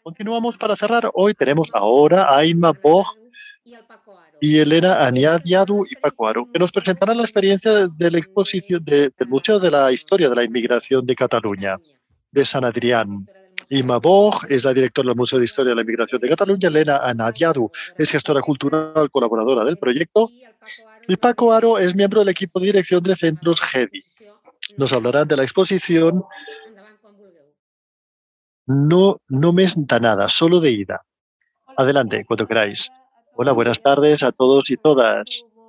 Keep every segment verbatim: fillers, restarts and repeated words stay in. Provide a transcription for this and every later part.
Continuamos para cerrar. Hoy tenemos ahora a Inma Boj y Elena Aniadiadu y Paco Aro, que nos presentarán la experiencia de, de la exposición de, del Museo de la Historia de la Inmigración de Cataluña, de San Adrián. Inma Boj es la directora del Museo de Historia de la Inmigración de Cataluña. Elena Aniadiadu es gestora cultural colaboradora del proyecto. Y Paco Aro es miembro del equipo de dirección de Centros GEDI. Nos hablarán de la exposición No, no me da nada, solo de ida. Adelante, cuando queráis. Hola, buenas tardes a todos y todas.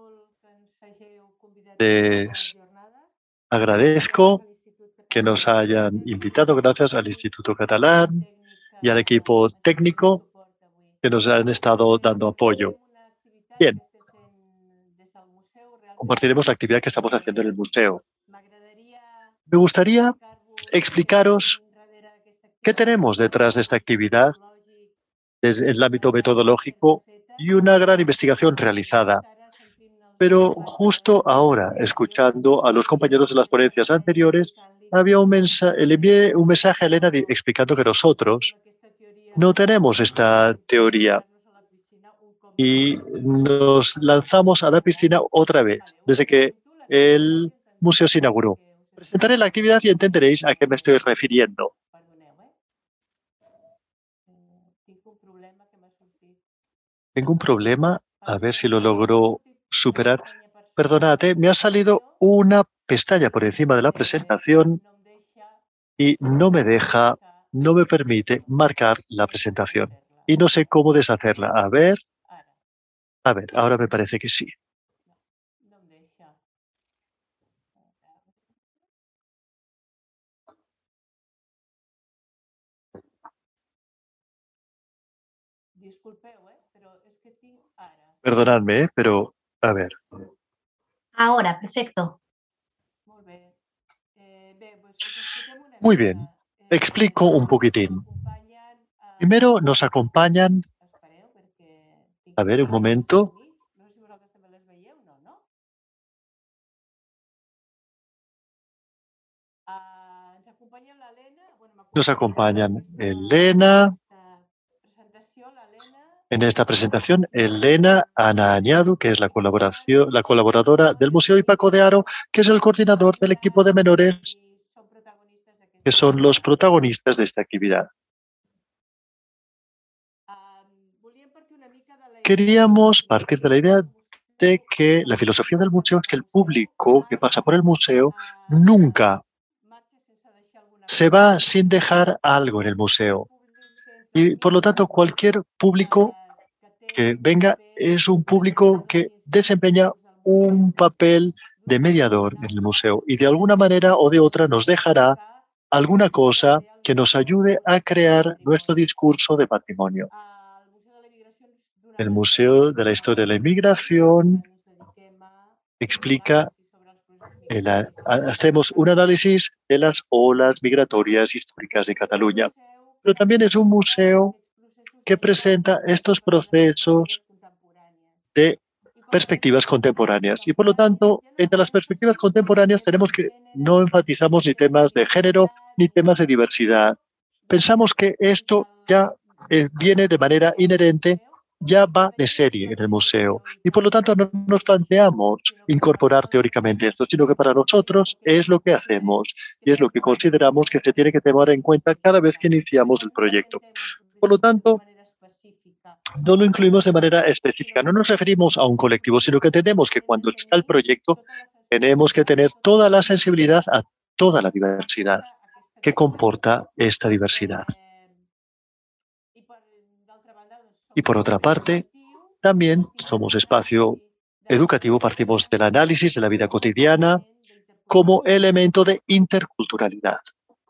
Les agradezco que nos hayan invitado, gracias al Instituto Catalán y al equipo técnico que nos han estado dando apoyo. Bien, compartiremos la actividad que estamos haciendo en el museo. Me gustaría explicaros qué tenemos detrás de esta actividad desde el ámbito metodológico y una gran investigación realizada. Pero justo ahora, escuchando a los compañeros de las ponencias anteriores, había un mensaje, le envié un mensaje a Elena explicando que nosotros no tenemos esta teoría y nos lanzamos a la piscina otra vez, desde que el museo se inauguró. Presentaré la actividad y entenderéis a qué me estoy refiriendo. Tengo un problema, a ver si lo logro superar. Perdonad, ¿eh? Me ha salido una pestaña por encima de la presentación y no me deja, no me permite marcar la presentación. Y no sé cómo deshacerla. A ver, a ver, ahora me parece que sí. Perdonadme, ¿eh? Pero a ver. Ahora, perfecto. Muy bien, explico un poquitín. Primero nos acompañan, a ver, un momento. Nos acompañan Elena, en esta presentación, Elena Aniadiadu, que es la, colaboración, la colaboradora del museo, y Paco de Aro, que es el coordinador del equipo de menores, que son los protagonistas de esta actividad. Queríamos partir de la idea de que la filosofía del museo es que el público que pasa por el museo nunca se va sin dejar algo en el museo. Y por lo tanto, cualquier público que venga es un público que desempeña un papel de mediador en el museo y de alguna manera o de otra nos dejará alguna cosa que nos ayude a crear nuestro discurso de patrimonio. El Museo de la Historia de la Inmigración explica, el, hacemos un análisis de las olas migratorias históricas de Cataluña, pero también es un museo que presenta estos procesos de perspectivas contemporáneas. Y por lo tanto, entre las perspectivas contemporáneas tenemos que no enfatizamos ni temas de género ni temas de diversidad. Pensamos que esto ya eh, viene de manera inherente, ya va de serie en el museo. Y por lo tanto no nos planteamos incorporar teóricamente esto, sino que para nosotros es lo que hacemos y es lo que consideramos que se tiene que tomar en cuenta cada vez que iniciamos el proyecto. Por lo tanto, no lo incluimos de manera específica. No nos referimos a un colectivo, sino que entendemos que cuando está el proyecto tenemos que tener toda la sensibilidad a toda la diversidad que comporta esta diversidad. Y por otra parte, también somos espacio educativo, partimos del análisis de la vida cotidiana como elemento de interculturalidad.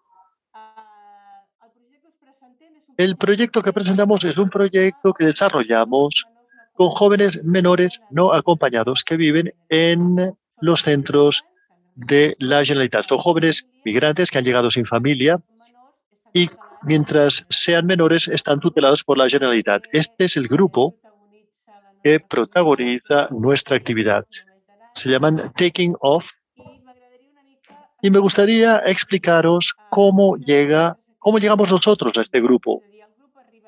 El proyecto que presentamos es un proyecto que desarrollamos con jóvenes menores no acompañados que viven en los centros de la Generalitat. Son jóvenes migrantes que han llegado sin familia y mientras sean menores están tutelados por la Generalitat. Este es el grupo que protagoniza nuestra actividad. Se llaman Taking Off y me gustaría explicaros cómo llega, cómo llegamos nosotros a este grupo.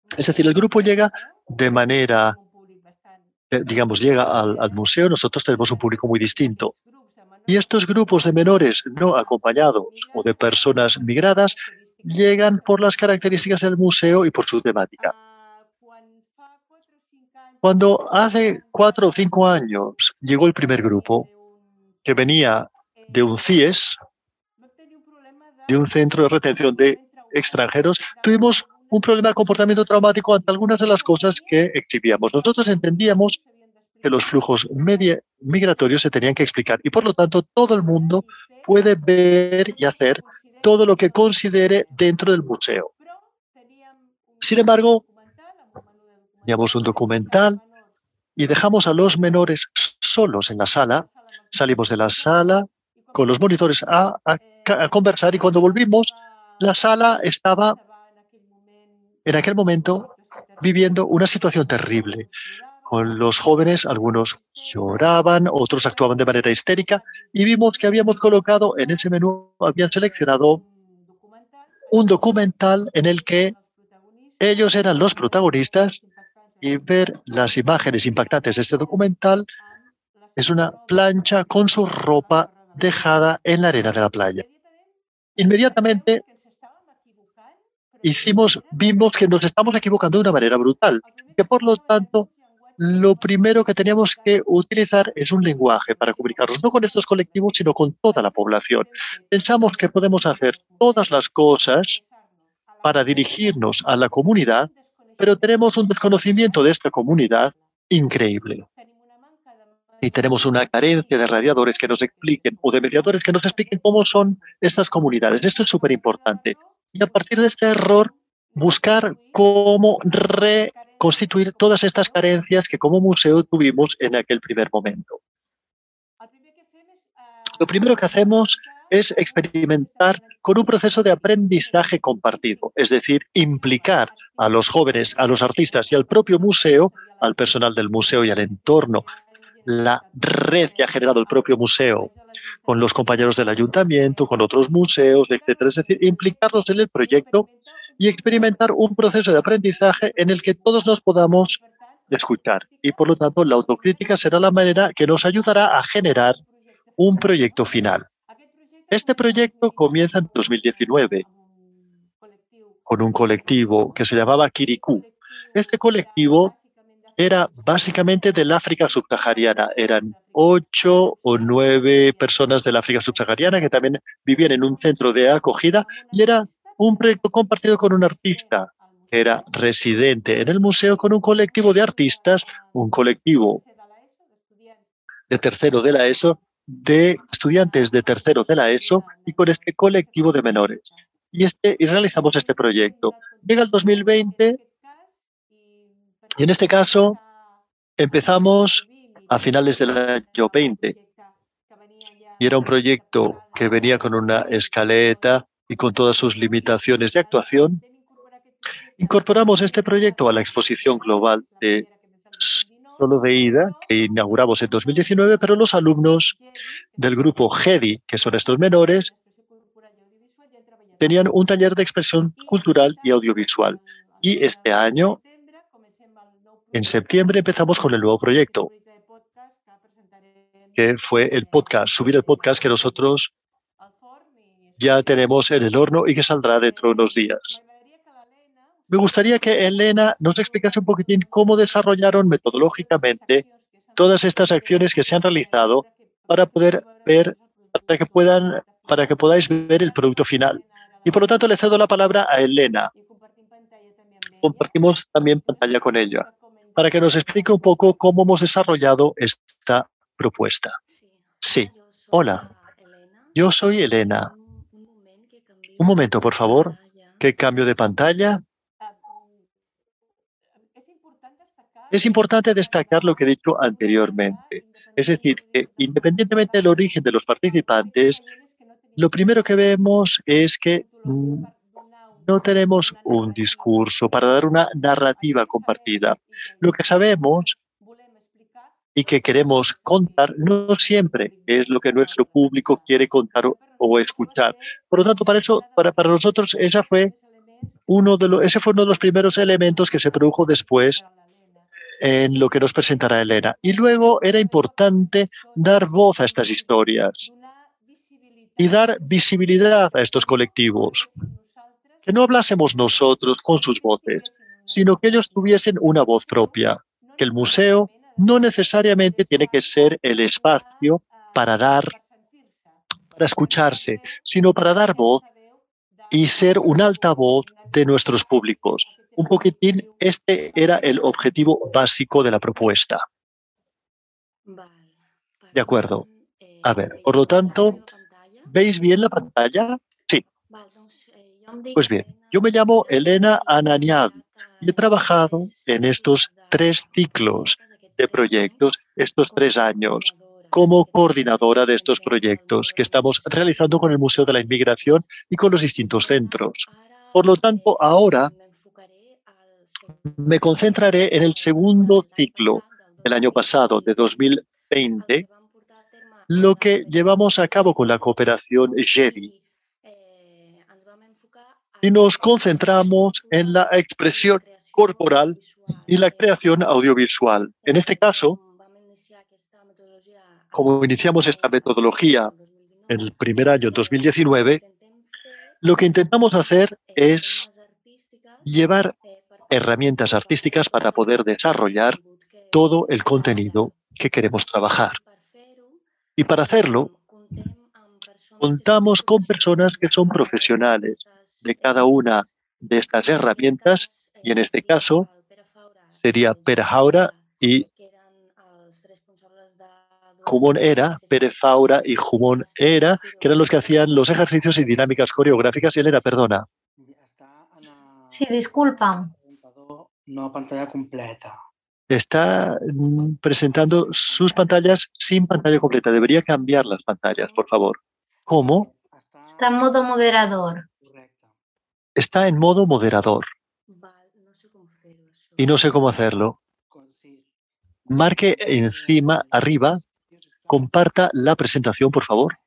Es decir, el grupo llega de manera, eh, digamos, llega al, al museo, nosotros tenemos un público muy distinto. Y estos grupos de menores no acompañados o de personas migradas llegan por las características del museo y por su temática. Cuando hace cuatro o cinco años llegó el primer grupo, que venía de un C I E S, de un centro de retención de extranjeros, tuvimos un problema de comportamiento traumático ante algunas de las cosas que exhibíamos. Nosotros entendíamos que los flujos media, migratorios se tenían que explicar y, por lo tanto, todo el mundo puede ver y hacer todo lo que considere dentro del museo. Sin embargo, teníamos un documental y dejamos a los menores solos en la sala. Salimos de la sala con los monitores a, a, a conversar y cuando volvimos, la sala estaba en aquel momento viviendo una situación terrible. Con los jóvenes, algunos lloraban, otros actuaban de manera histérica y vimos que habíamos colocado en ese menú, habían seleccionado un documental en el que ellos eran los protagonistas y ver las imágenes impactantes de este documental es una plancha con su ropa dejada en la arena de la playa. Inmediatamente hicimos, vimos que nos estamos equivocando de una manera brutal, que por lo tanto lo primero que teníamos que utilizar es un lenguaje para comunicarnos, no con estos colectivos, sino con toda la población. Pensamos que podemos hacer todas las cosas para dirigirnos a la comunidad, pero tenemos un desconocimiento de esta comunidad increíble. Y tenemos una carencia de radiadores que nos expliquen o de mediadores que nos expliquen cómo son estas comunidades. Esto es súper importante. Y a partir de este error, buscar cómo reconstituir todas estas carencias que como museo tuvimos en aquel primer momento. Lo primero que hacemos es experimentar con un proceso de aprendizaje compartido, es decir, implicar a los jóvenes, a los artistas y al propio museo, al personal del museo y al entorno, la red que ha generado el propio museo, con los compañeros del ayuntamiento, con otros museos, etcétera. Es decir, implicarlos en el proyecto y experimentar un proceso de aprendizaje en el que todos nos podamos escuchar. Y, por lo tanto, la autocrítica será la manera que nos ayudará a generar un proyecto final. Este proyecto comienza en dos mil diecinueve con un colectivo que se llamaba Kirikou. Este colectivo era básicamente del África subsahariana. Eran ocho o nueve personas del África subsahariana que también vivían en un centro de acogida y era un proyecto compartido con un artista que era residente en el museo con un colectivo de artistas, un colectivo de tercero de la ESO, de estudiantes de tercero de la ESO y con este colectivo de menores. Y, este, y realizamos este proyecto. Llega el dos mil veinte y en este caso empezamos a finales del año veinte y era un proyecto que venía con una escaleta y con todas sus limitaciones de actuación. Incorporamos este proyecto a la exposición global de Solo de Ida, que inauguramos en dos mil diecinueve, pero los alumnos del grupo GEDI, que son estos menores, tenían un taller de expresión cultural y audiovisual. Y este año, en septiembre, empezamos con el nuevo proyecto, que fue el podcast, subir el podcast que nosotros ya tenemos en el horno y que saldrá dentro de unos días. Me gustaría que Elena nos explicase un poquitín cómo desarrollaron metodológicamente todas estas acciones que se han realizado para poder ver, para que puedan, para que podáis ver el producto final. Y por lo tanto le cedo la palabra a Elena. Compartimos también pantalla con ella para que nos explique un poco cómo hemos desarrollado esta propuesta. Sí, hola, yo soy Elena. Un momento, por favor, que cambio de pantalla. Es importante destacar lo que he dicho anteriormente. Es decir, que independientemente del origen de los participantes, lo primero que vemos es que mm, no tenemos un discurso para dar una narrativa compartida. Lo que sabemos y que queremos contar no siempre es lo que nuestro público quiere contar o, o escuchar. Por lo tanto, para eso, para, para nosotros, esa fue uno de los, ese fue uno de los primeros elementos que se produjo después en lo que nos presentará Elena. Y luego era importante dar voz a estas historias y dar visibilidad a estos colectivos. Que no hablásemos nosotros con sus voces, sino que ellos tuviesen una voz propia. Que el museo no necesariamente tiene que ser el espacio para dar, para escucharse, sino para dar voz y ser un altavoz de nuestros públicos. Un poquitín, este era el objetivo básico de la propuesta. De acuerdo. A ver, por lo tanto, ¿veis bien la pantalla? Sí. Pues bien, yo me llamo Elena Ananiadu y he trabajado en estos tres ciclos de proyectos, estos tres años, como coordinadora de estos proyectos que estamos realizando con el Museo de la Inmigración y con los distintos centros. Por lo tanto, ahora me concentraré en el segundo ciclo del año pasado, de dos mil veinte, lo que llevamos a cabo con la cooperación JEDI. Y nos concentramos en la expresión corporal y la creación audiovisual. En este caso, como iniciamos esta metodología en el primer año, dos mil diecinueve, lo que intentamos hacer es llevar herramientas artísticas para poder desarrollar todo el contenido que queremos trabajar. Y para hacerlo, contamos con personas que son profesionales de cada una de estas herramientas, y en este caso sería Pere Jaura y Jumón Era, Pere Faura y Jumón Era, que eran los que hacían los ejercicios y dinámicas coreográficas. Y él era, perdona. Sí, disculpa. No pantalla completa. Está presentando sus pantallas sin pantalla completa. Debería cambiar las pantallas, por favor. ¿Cómo? Está en modo moderador. Está en modo moderador. Y no sé cómo hacerlo. Marque encima, arriba, comparta la presentación, por favor.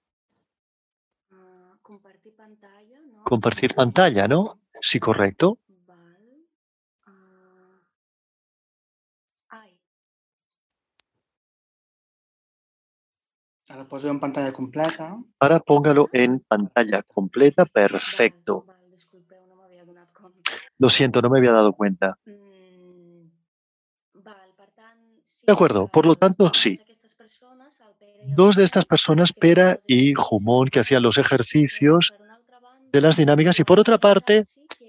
Compartir pantalla, ¿no? Sí, correcto. Ahora poso en pantalla completa. Ahora póngalo en pantalla completa. Perfecto. Lo siento, no me había dado cuenta. De acuerdo, por lo tanto, sí. Dos de estas personas, Pere y Jumón, que hacían los ejercicios de las dinámicas, y por otra parte,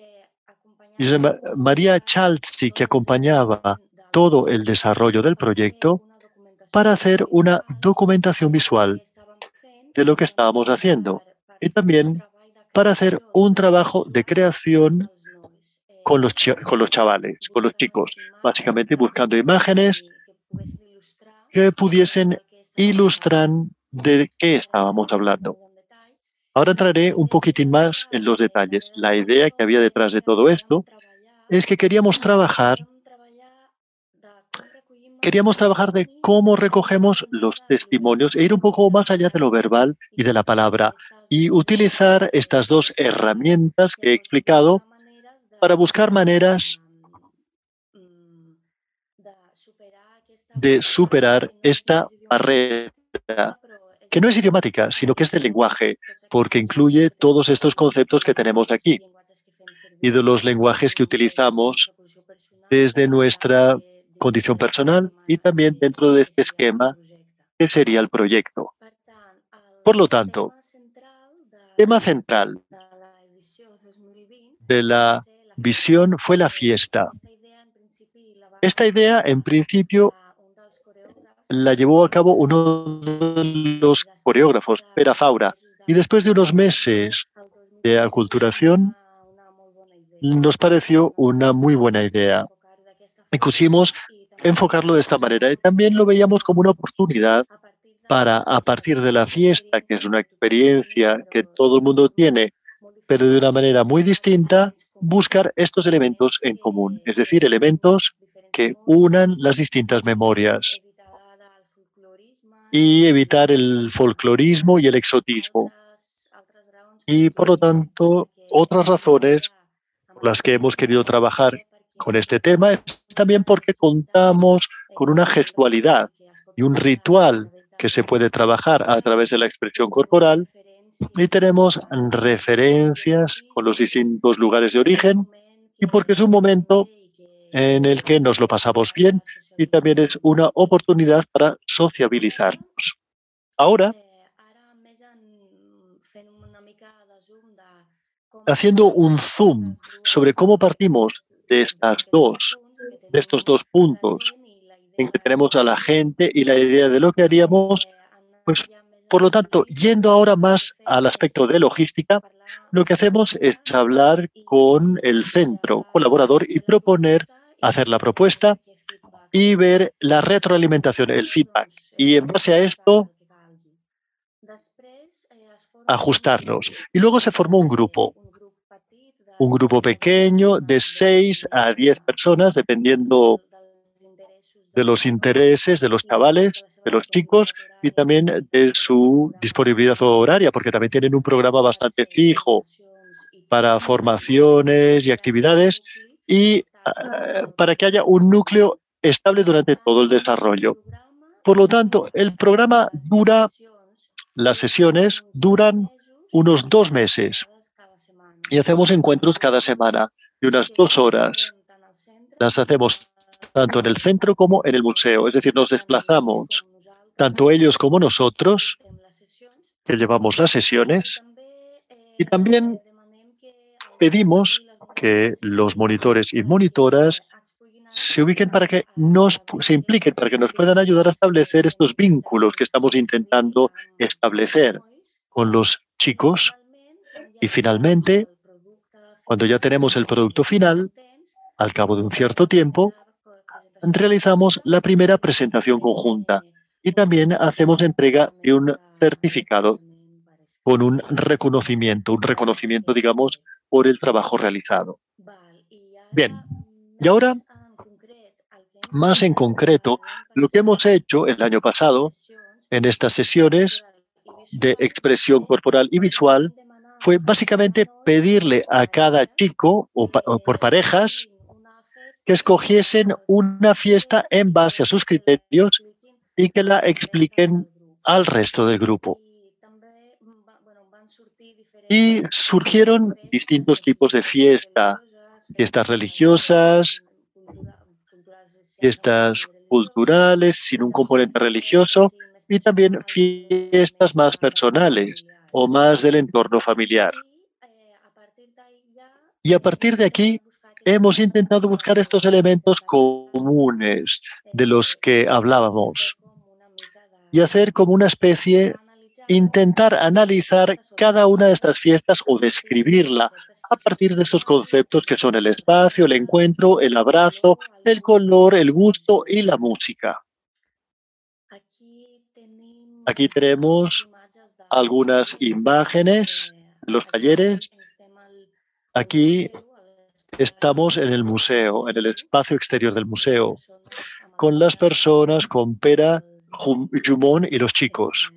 María Chalzi, que acompañaba todo el desarrollo del proyecto para hacer una documentación visual de lo que estábamos haciendo y también para hacer un trabajo de creación con los, con los chavales, con los chicos, básicamente buscando imágenes que pudiesen ilustrar de qué estábamos hablando. Ahora entraré un poquitín más en los detalles. La idea que había detrás de todo esto es que queríamos trabajar, queríamos trabajar de cómo recogemos los testimonios e ir un poco más allá de lo verbal y de la palabra y utilizar estas dos herramientas que he explicado para buscar maneras de superar esta barrera, que no es idiomática, sino que es de lenguaje, porque incluye todos estos conceptos que tenemos aquí y de los lenguajes que utilizamos desde nuestra condición personal y también dentro de este esquema que sería el proyecto. Por lo tanto, tema central de la visión fue la fiesta. Esta idea, en principio, la llevó a cabo uno de los coreógrafos, Pere Faura, y después de unos meses de aculturación, nos pareció una muy buena idea. Y quisimos enfocarlo de esta manera. Y también lo veíamos como una oportunidad para, a partir de la fiesta, que es una experiencia que todo el mundo tiene, pero de una manera muy distinta, buscar estos elementos en común, es decir, elementos que unan las distintas memorias y evitar el folclorismo y el exotismo. Y, por lo tanto, otras razones las que hemos querido trabajar con este tema es también porque contamos con una gestualidad y un ritual que se puede trabajar a través de la expresión corporal, y tenemos referencias con los distintos lugares de origen, y porque es un momento en el que nos lo pasamos bien y también es una oportunidad para sociabilizarnos. Ahora, haciendo un zoom sobre cómo partimos de estas dos, de estos dos puntos en que tenemos a la gente y la idea de lo que haríamos, pues por lo tanto, yendo ahora más al aspecto de logística, lo que hacemos es hablar con el centro colaborador y proponer hacer la propuesta y ver la retroalimentación, el feedback. Y en base a esto, ajustarnos. Y luego se formó un grupo, un grupo pequeño de seis a diez personas, dependiendo de los intereses de los chavales, de los chicos, y también de su disponibilidad horaria, porque también tienen un programa bastante fijo para formaciones y actividades, y uh, para que haya un núcleo estable durante todo el desarrollo. Por lo tanto, el programa dura, las sesiones duran unos dos meses y hacemos encuentros cada semana de unas dos horas. Las hacemos tanto en el centro como en el museo, es decir, nos desplazamos, tanto ellos como nosotros, que llevamos las sesiones, y también pedimos que los monitores y monitoras se ubiquen para que nos se impliquen, para que nos puedan ayudar a establecer estos vínculos que estamos intentando establecer con los chicos. Y finalmente, cuando ya tenemos el producto final, al cabo de un cierto tiempo, realizamos la primera presentación conjunta y también hacemos entrega de un certificado con un reconocimiento, un reconocimiento, digamos, por el trabajo realizado. Bien, y ahora, más en concreto, lo que hemos hecho el año pasado en estas sesiones de expresión corporal y visual fue básicamente pedirle a cada chico o, pa o por parejas que escogiesen una fiesta en base a sus criterios y que la expliquen al resto del grupo. Y surgieron distintos tipos de fiesta, fiestas religiosas, fiestas culturales sin un componente religioso y también fiestas más personales o más del entorno familiar. Y a partir de aquí hemos intentado buscar estos elementos comunes de los que hablábamos y hacer como una especie, intentar analizar cada una de estas fiestas o describirla a partir de estos conceptos que son el espacio, el encuentro, el abrazo, el color, el gusto y la música. Aquí tenemos algunas imágenes de los talleres. Aquí estamos en el museo, en el espacio exterior del museo, con las personas, con Pera, Jumón y los chicos.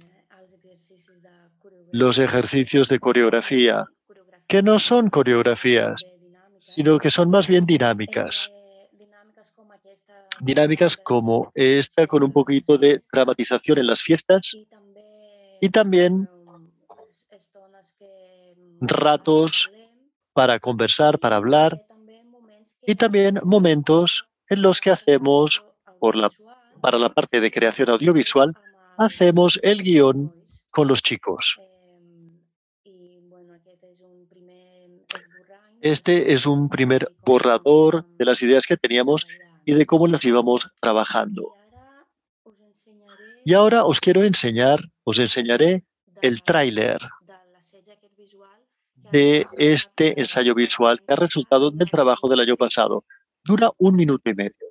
Los ejercicios de coreografía, que no son coreografías, sino que son más bien dinámicas. Dinámicas como esta, con un poquito de dramatización en las fiestas y también ratos para conversar, para hablar, y también momentos en los que hacemos, por la, para la parte de creación audiovisual, hacemos el guión con los chicos. Este es un primer borrador de las ideas que teníamos y de cómo las íbamos trabajando. Y ahora os quiero enseñar, os enseñaré el tráiler de este ensayo visual que ha resultado del trabajo del año pasado. Dura un minuto y medio.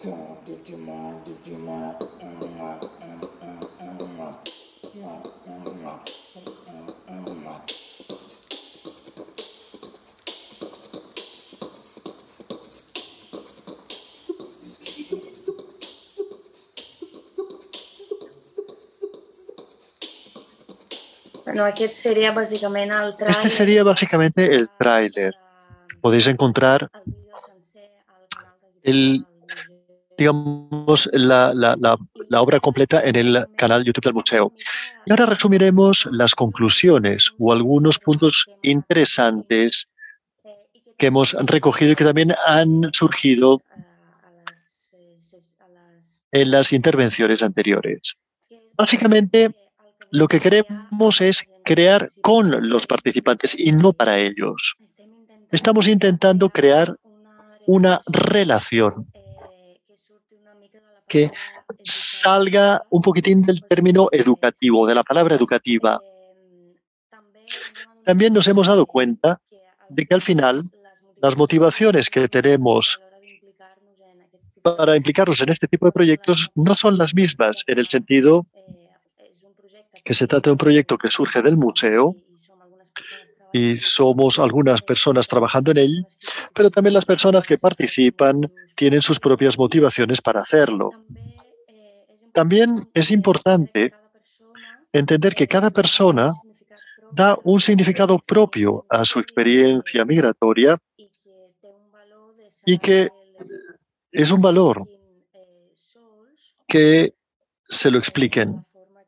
Bueno, aquest seria bàsicament el Este tràiler. sería básicamente el tráiler. Podéis encontrar el, digamos, la, la, la, la obra completa en el canal YouTube del museo. Y ahora resumiremos las conclusiones o algunos puntos interesantes que hemos recogido y que también han surgido en las intervenciones anteriores. Básicamente, lo que queremos es crear con los participantes y no para ellos. Estamos intentando crear una relación que salga un poquitín del término educativo, de la palabra educativa. También nos hemos dado cuenta de que al final las motivaciones que tenemos para implicarnos en este tipo de proyectos no son las mismas, en el sentido que se trata de un proyecto que surge del museo y somos algunas personas trabajando en él, pero también las personas que participan tienen sus propias motivaciones para hacerlo. También es importante entender que cada persona da un significado propio a su experiencia migratoria y que es un valor que se lo expliquen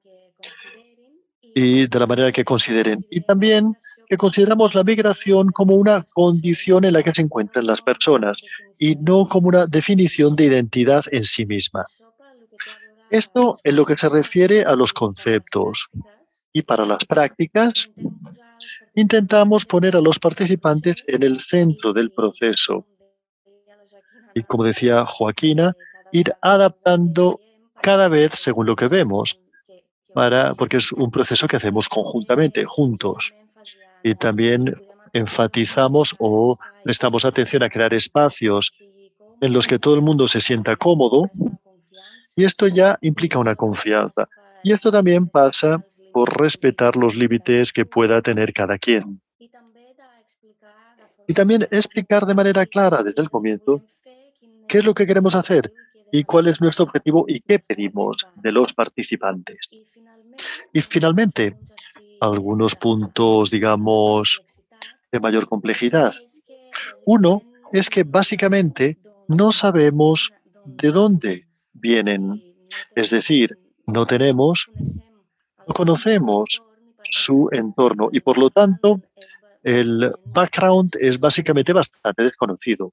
y de la manera que consideren. Y también que consideramos la migración como una condición en la que se encuentran las personas y no como una definición de identidad en sí misma. Esto en lo que se refiere a los conceptos. Y para las prácticas, intentamos poner a los participantes en el centro del proceso. Y como decía Joaquina, ir adaptando cada vez según lo que vemos, para, porque es un proceso que hacemos conjuntamente, juntos. Y también enfatizamos o prestamos atención a crear espacios en los que todo el mundo se sienta cómodo, y esto ya implica una confianza. Y esto también pasa por respetar los límites que pueda tener cada quien. Y también explicar de manera clara desde el comienzo qué es lo que queremos hacer y cuál es nuestro objetivo y qué pedimos de los participantes. Y finalmente, algunos puntos, digamos, de mayor complejidad. Uno es que básicamente no sabemos de dónde vienen. Es decir, no tenemos, no conocemos su entorno y por lo tanto el background es básicamente bastante desconocido.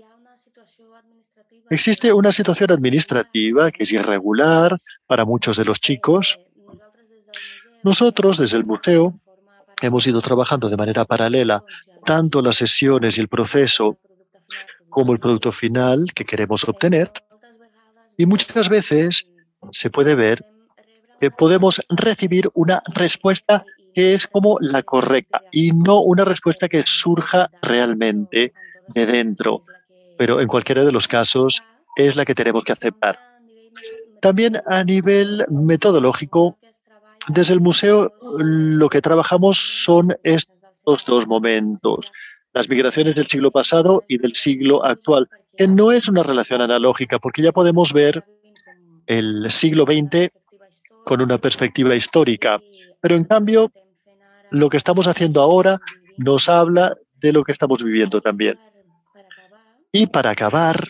Existe una situación administrativa que es irregular para muchos de los chicos. Nosotros, desde el museo, hemos ido trabajando de manera paralela tanto las sesiones y el proceso como el producto final que queremos obtener. Y muchas veces se puede ver que podemos recibir una respuesta que es como la correcta y no una respuesta que surja realmente de dentro. Pero en cualquiera de los casos es la que tenemos que aceptar. También a nivel metodológico, desde el museo lo que trabajamos son estos dos momentos, las migraciones del siglo pasado y del siglo actual, que no es una relación analógica, porque ya podemos ver el siglo veinte con una perspectiva histórica. Pero en cambio, lo que estamos haciendo ahora nos habla de lo que estamos viviendo también. Y para acabar,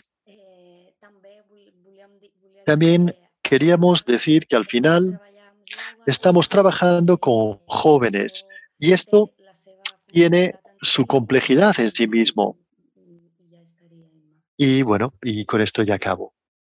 también queríamos decir que al final estamos trabajando con jóvenes y esto tiene su complejidad en sí mismo. Y bueno, y con esto ya acabo.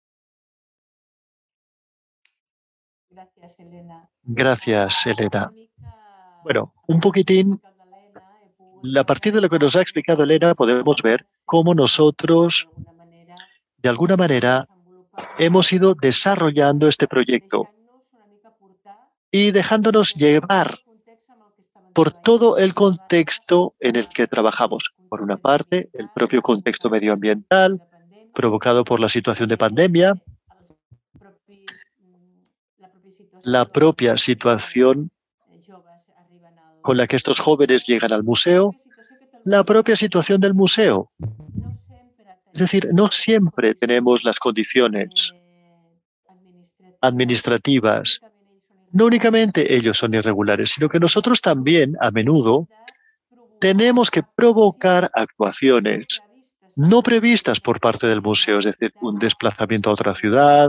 Gracias, Elena. Gracias, Elena. Bueno, un poquitín, a partir de lo que nos ha explicado Elena, podemos ver cómo nosotros, de alguna manera, hemos ido desarrollando este proyecto y dejándonos llevar por todo el contexto en el que trabajamos. Por una parte, el propio contexto medioambiental, provocado por la situación de pandemia, la propia situación con la que estos jóvenes llegan al museo, la propia situación del museo. Es decir, no siempre tenemos las condiciones administrativas. No únicamente ellos son irregulares, sino que nosotros también, a menudo, tenemos que provocar actuaciones no previstas por parte del museo, es decir, un desplazamiento a otra ciudad,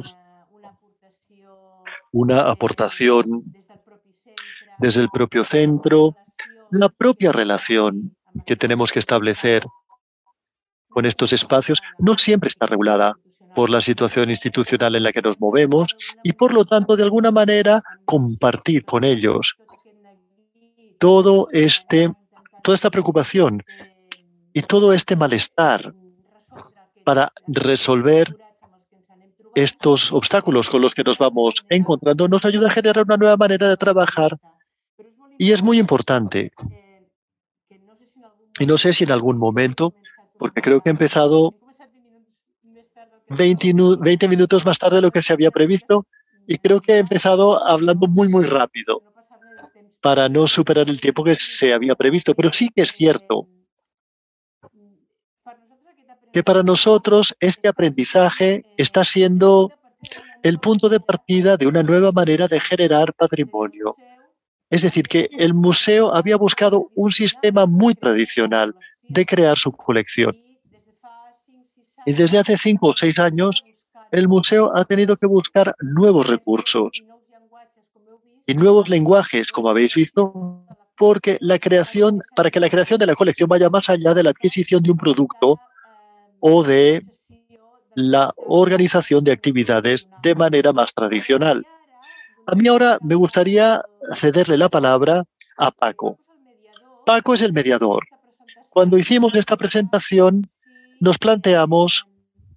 una aportación desde el propio centro, la propia relación que tenemos que establecer con estos espacios no siempre está regulada por la situación institucional en la que nos movemos y, por lo tanto, de alguna manera, compartir con ellos todo este, toda esta preocupación y todo este malestar para resolver estos obstáculos con los que nos vamos encontrando, nos ayuda a generar una nueva manera de trabajar. Y es muy importante. Y no sé si en algún momento, porque creo que he empezado veinte, veinte minutos más tarde de lo que se había previsto, y creo que he empezado hablando muy, muy rápido para no superar el tiempo que se había previsto. Pero sí que es cierto que para nosotros este aprendizaje está siendo el punto de partida de una nueva manera de generar patrimonio. Es decir, que el museo había buscado un sistema muy tradicional de crear su colección. Y desde hace cinco o seis años, el museo ha tenido que buscar nuevos recursos y nuevos lenguajes, como habéis visto, porque la creación, para que la creación de la colección vaya más allá de la adquisición de un producto o de la organización de actividades de manera más tradicional. A mí ahora me gustaría cederle la palabra a Paco. Paco es el mediador. Cuando hicimos esta presentación, nos planteamos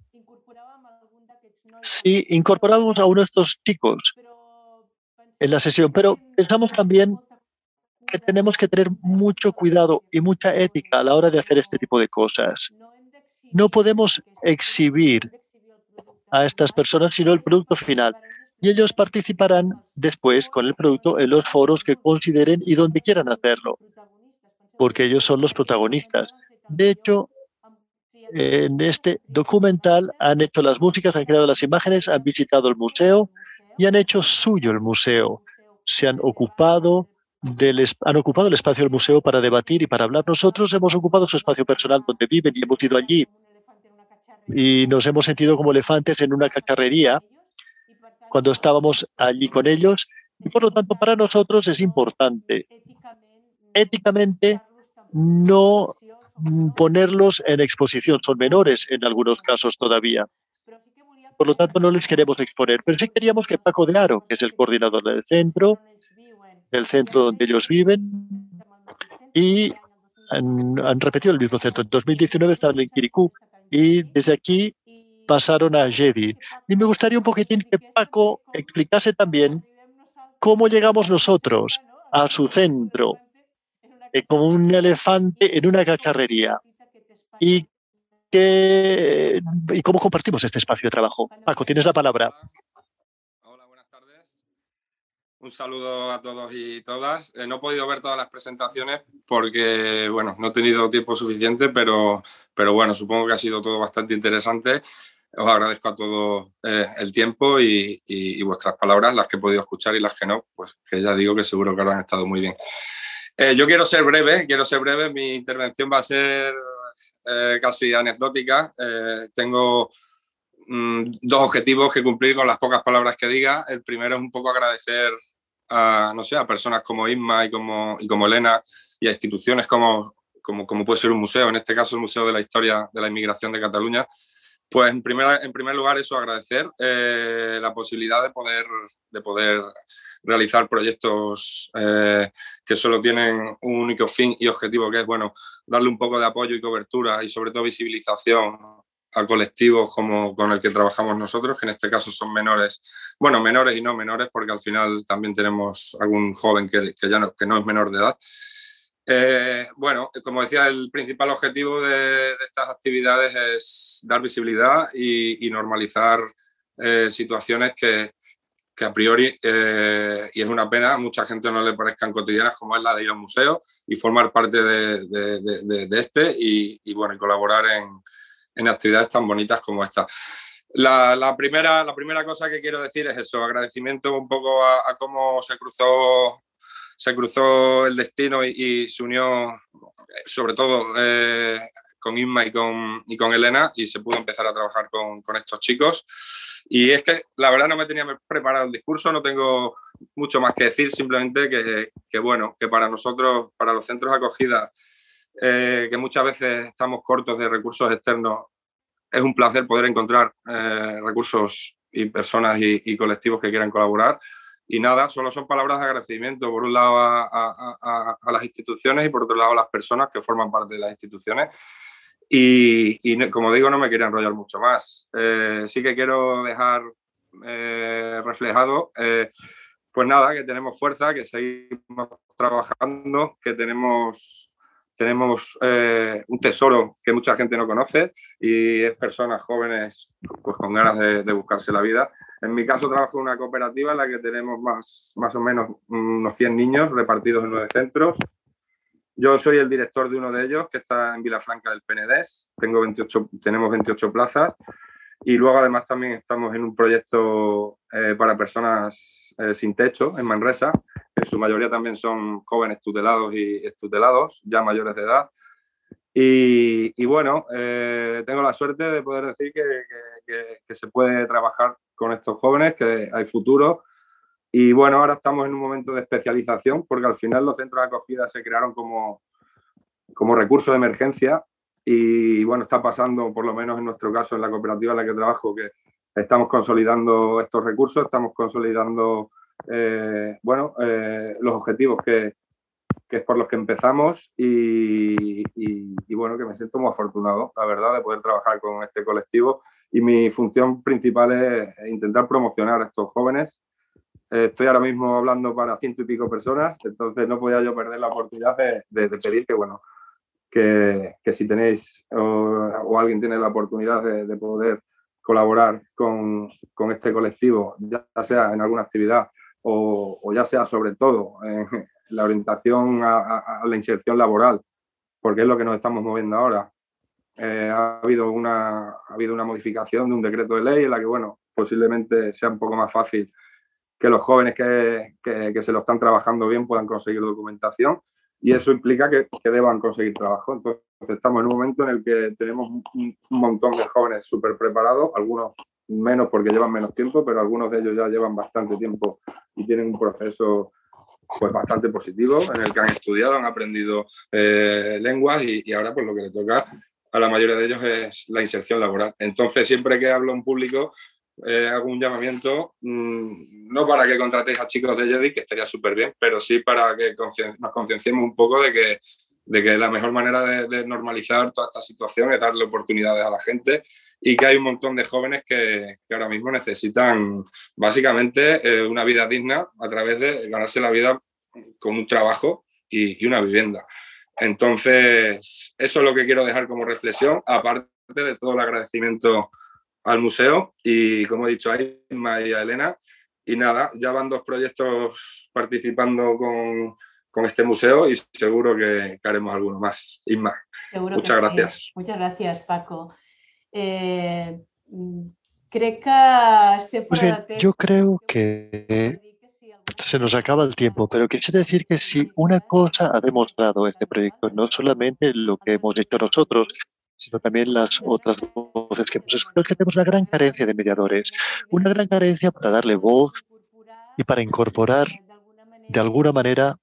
si incorporábamos a uno de estos chicos en la sesión, pero pensamos también que tenemos que tener mucho cuidado y mucha ética a la hora de hacer este tipo de cosas. No podemos exhibir a estas personas sino el producto final. Y ellos participarán después con el producto en los foros que consideren y donde quieran hacerlo, porque ellos son los protagonistas. De hecho, en este documental han hecho las músicas, han creado las imágenes, han visitado el museo y han hecho suyo el museo. Se han ocupado del, han ocupado el espacio del museo para debatir y para hablar. Nosotros hemos ocupado su espacio personal donde viven y hemos ido allí y nos hemos sentido como elefantes en una cacharrería cuando estábamos allí con ellos, y por lo tanto para nosotros es importante éticamente no ponerlos en exposición. Son menores en algunos casos todavía. Por lo tanto no les queremos exponer, pero sí queríamos que Paco de Haro, que es el coordinador del centro, el centro donde ellos viven, y han, han repetido el mismo centro. En dos mil diecinueve estaban en Quiricú y desde aquí pasaron a Jedi. Y me gustaría un poquitín que Paco explicase también cómo llegamos nosotros a su centro, eh, como un elefante en una cacharrería, y, que, y cómo compartimos este espacio de trabajo. Paco, tienes la palabra. Hola, buenas tardes. Un saludo a todos y todas. Eh, no he podido ver todas las presentaciones porque, bueno, no he tenido tiempo suficiente, pero, pero bueno, supongo que ha sido todo bastante interesante. Os agradezco a todos eh, el tiempo y, y, y vuestras palabras, las que he podido escuchar y las que no, pues que ya digo que seguro que ahora han estado muy bien. Eh, yo quiero ser breve, quiero ser breve. Mi intervención va a ser eh, casi anecdótica. Eh, tengo mm, dos objetivos que cumplir con las pocas palabras que diga. El primero es un poco agradecer a, no sé, a personas como Isma y como, y como Elena y a instituciones como, como, como puede ser un museo, en este caso el Museo de la Historia de la Inmigración de Cataluña. Pues en primer, en primer lugar eso, agradecer eh, la posibilidad de poder, de poder realizar proyectos eh, que solo tienen un único fin y objetivo, que es, bueno, darle un poco de apoyo y cobertura y sobre todo visibilización a colectivos como con el que trabajamos nosotros, que en este caso son menores, bueno, menores y no menores, porque al final también tenemos algún joven que, que ya no, que no es menor de edad. Eh, bueno, como decía, el principal objetivo de, de estas actividades es dar visibilidad y, y normalizar eh, situaciones que, que a priori, eh, y es una pena, a mucha gente no le parezcan cotidianas, como es la de ir a un museo y formar parte de, de, de, de este y, y, bueno, y colaborar en, en actividades tan bonitas como esta. La, la, primera, la primera cosa que quiero decir es eso, agradecimiento un poco a, a cómo se cruzó, se cruzó el destino y, y se unió, sobre todo eh, con Inma y con, y con Elena, y se pudo empezar a trabajar con, con estos chicos. Y es que la verdad no me tenía preparado el discurso, no tengo mucho más que decir, simplemente que, que bueno, que para nosotros, para los centros de acogida, eh, que muchas veces estamos cortos de recursos externos, es un placer poder encontrar eh, recursos y personas y, y colectivos que quieran colaborar. Y nada, solo son palabras de agradecimiento, por un lado a, a, a, a las instituciones y por otro lado a las personas que forman parte de las instituciones. Y, y como digo, no me quiero enrollar mucho más. Eh, sí que quiero dejar eh, reflejado, eh, pues nada, que tenemos fuerza, que seguimos trabajando, que tenemos, tenemos eh, un tesoro que mucha gente no conoce y es personas jóvenes pues, con ganas de, de buscarse la vida. En mi caso trabajo en una cooperativa en la que tenemos más, más o menos unos cien niños repartidos en nueve centros. Yo soy el director de uno de ellos, que está en Vilafranca del Penedès. Tengo veintiocho, tenemos veintiocho plazas. Y luego, además, también estamos en un proyecto eh, para personas eh, sin techo en Manresa. En su mayoría también son jóvenes tutelados y extutelados, ya mayores de edad. Y, y bueno, eh, tengo la suerte de poder decir que, que, que, que se puede trabajar con estos jóvenes, que hay futuro. Y bueno, ahora estamos en un momento de especialización porque al final los centros de acogida se crearon como, como recurso de emergencia y bueno, está pasando, por lo menos en nuestro caso, en la cooperativa en la que trabajo, que estamos consolidando estos recursos, estamos consolidando eh, bueno, eh, los objetivos que, que es por los que empezamos y, y, y bueno, que me siento muy afortunado, la verdad, de poder trabajar con este colectivo y mi función principal es intentar promocionar a estos jóvenes. Estoy ahora mismo hablando para ciento y pico personas, entonces no podía yo perder la oportunidad de, de, de pedir que, bueno, que, que si tenéis o, o alguien tiene la oportunidad de, de poder colaborar con, con este colectivo, ya sea en alguna actividad o, o ya sea sobre todo en la orientación a, a, a la inserción laboral, porque es lo que nos estamos moviendo ahora. Eh, ha, habido una, ha habido una modificación de un decreto de ley en la que, bueno, posiblemente sea un poco más fácil que los jóvenes que, que, que se lo están trabajando bien puedan conseguir documentación y eso implica que, que deban conseguir trabajo. Entonces estamos en un momento en el que tenemos un, un montón de jóvenes súper preparados, algunos menos porque llevan menos tiempo, pero algunos de ellos ya llevan bastante tiempo y tienen un proceso pues bastante positivo en el que han estudiado, han aprendido eh, lenguas y, y ahora pues lo que le toca a la mayoría de ellos es la inserción laboral. Entonces siempre que hablo en público Eh, hago un llamamiento, mmm, no para que contratéis a chicos de Jedi, que estaría súper bien, pero sí para que concien nos concienciemos un poco de que, de que la mejor manera de, de normalizar toda esta situación es darle oportunidades a la gente y que hay un montón de jóvenes que, que ahora mismo necesitan básicamente eh, una vida digna a través de ganarse la vida con un trabajo y, y una vivienda. Entonces, eso es lo que quiero dejar como reflexión, aparte de todo el agradecimiento al museo y, como he dicho, a Inma y a Elena. Y nada, ya van dos proyectos participando con, con este museo y seguro que, que haremos alguno más. Inma, seguro muchas que gracias. Sí. Muchas gracias, Paco. Eh, crec que estem Pues bien, yo creo que se nos acaba el tiempo, pero quisiera decir que si una cosa ha demostrado este proyecto, no solamente lo que hemos hecho nosotros, sino también las otras voces que hemos escuchado, que tenemos una gran carencia de mediadores, una gran carencia para darle voz y para incorporar de alguna manera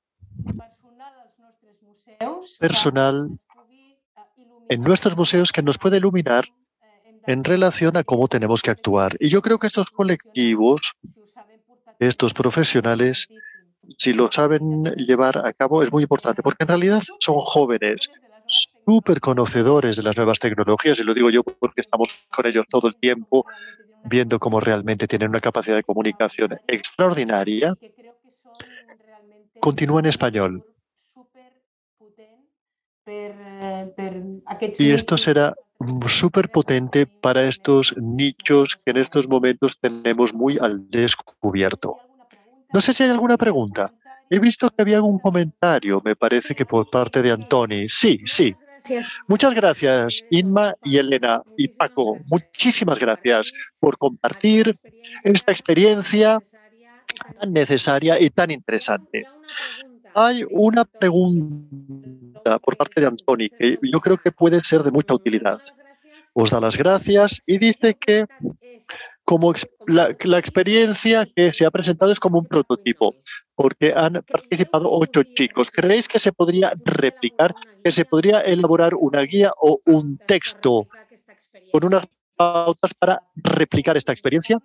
personal en nuestros museos que nos puede iluminar en relación a cómo tenemos que actuar. Y yo creo que estos colectivos, estos profesionales, si lo saben llevar a cabo, es muy importante, porque en realidad son jóvenes, súper conocedores de las nuevas tecnologías, y lo digo yo porque estamos con ellos todo el tiempo, viendo cómo realmente tienen una capacidad de comunicación extraordinaria. Continúa en español. Y esto será súper potente para estos nichos que en estos momentos tenemos muy al descubierto. No sé si hay alguna pregunta. He visto que había algún comentario, me parece que por parte de Antoni. Sí, sí. Muchas gracias, Inma y Elena y Paco. Muchísimas gracias por compartir esta experiencia tan necesaria y tan interesante. Hay una pregunta por parte de Antoni que yo creo que puede ser de mucha utilidad. Os da las gracias y dice que como ex la, la experiencia que se ha presentado es como un prototipo, porque han participado ocho chicos. ¿Creéis que se podría replicar, que se podría elaborar una guía o un texto con unas pautas para replicar esta experiencia?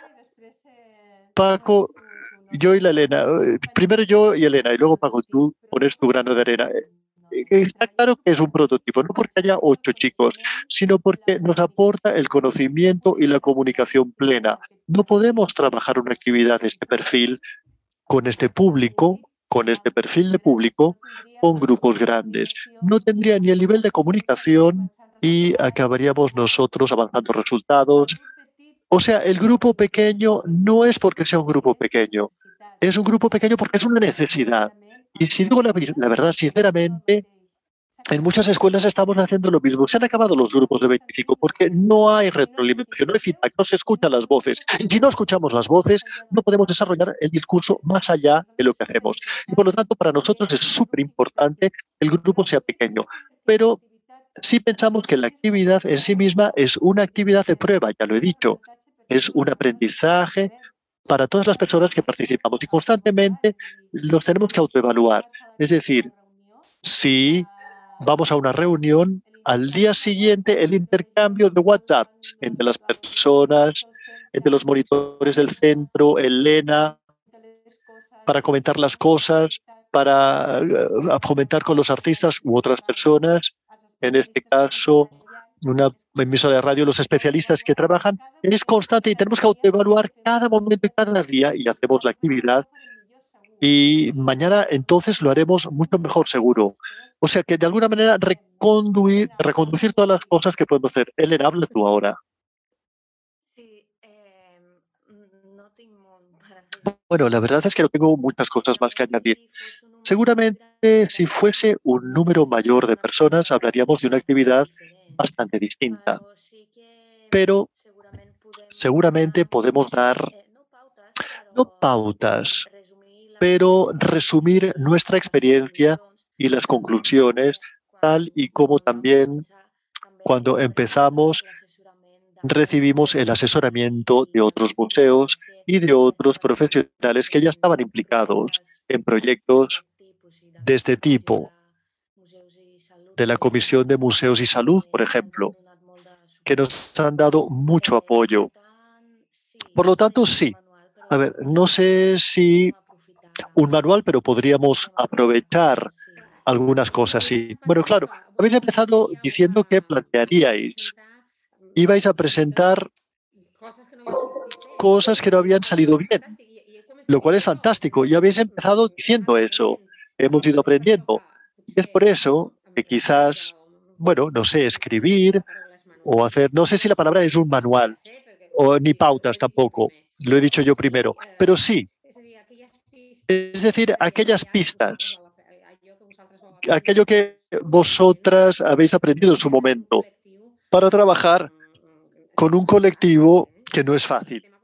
Paco, yo y la Elena. Primero yo y Elena, y luego Paco, tú pones tu grano de arena. Está claro que es un prototipo, no porque haya ocho chicos, sino porque nos aporta el conocimiento y la comunicación plena. No podemos trabajar una actividad de este perfil con este público, con este perfil de público, con grupos grandes. No tendría ni el nivel de comunicación y acabaríamos nosotros avanzando resultados. O sea, el grupo pequeño no es porque sea un grupo pequeño, es un grupo pequeño porque es una necesidad. Y si digo la, la verdad, sinceramente, en muchas escuelas estamos haciendo lo mismo. Se han acabado los grupos de veinticinco porque no hay retroalimentación, no hay feedback, no se escuchan las voces. Y si no escuchamos las voces, no podemos desarrollar el discurso más allá de lo que hacemos. Y por lo tanto, para nosotros es súper importante que el grupo sea pequeño. Pero sí pensamos que la actividad en sí misma es una actividad de prueba, ya lo he dicho. Es un aprendizaje para todas las personas que participamos y constantemente los tenemos que autoevaluar. Es decir, si vamos a una reunión, al día siguiente el intercambio de WhatsApp entre las personas, entre los monitores del centro, Elena, para comentar las cosas, para uh, comentar con los artistas u otras personas, en este caso, una emisora de radio, los especialistas que trabajan, es constante y tenemos que autoevaluar cada momento y cada día y hacemos la actividad y mañana entonces lo haremos mucho mejor seguro. O sea que de alguna manera reconduir, reconducir todas las cosas que podemos hacer. Elena, habla tú ahora. Sí, eh, no tengo para... Bueno, la verdad es que no tengo muchas cosas más que añadir. Seguramente si fuese un número mayor de personas hablaríamos de una actividad bastante distinta. Pero seguramente podemos dar, no pautas, pero resumir nuestra experiencia y las conclusiones, tal y como también cuando empezamos recibimos el asesoramiento de otros museos y de otros profesionales que ya estaban implicados en proyectos de este tipo, de la Comisión de Museos y Salud, por ejemplo, que nos han dado mucho apoyo. Por lo tanto, sí. A ver, no sé si un manual, pero podríamos aprovechar algunas cosas, sí. Bueno, claro, habéis empezado diciendo que plantearíais, ibais a presentar cosas que no habían salido bien, lo cual es fantástico. Y habéis empezado diciendo eso. Hemos ido aprendiendo. Y es por eso que quizás, bueno, no sé, escribir o hacer, no sé si la palabra es un manual o ni pautas tampoco, lo he dicho yo primero, pero sí, es decir, aquellas pistas, aquello que vosotras habéis aprendido en su momento para trabajar con un colectivo que no es fácil.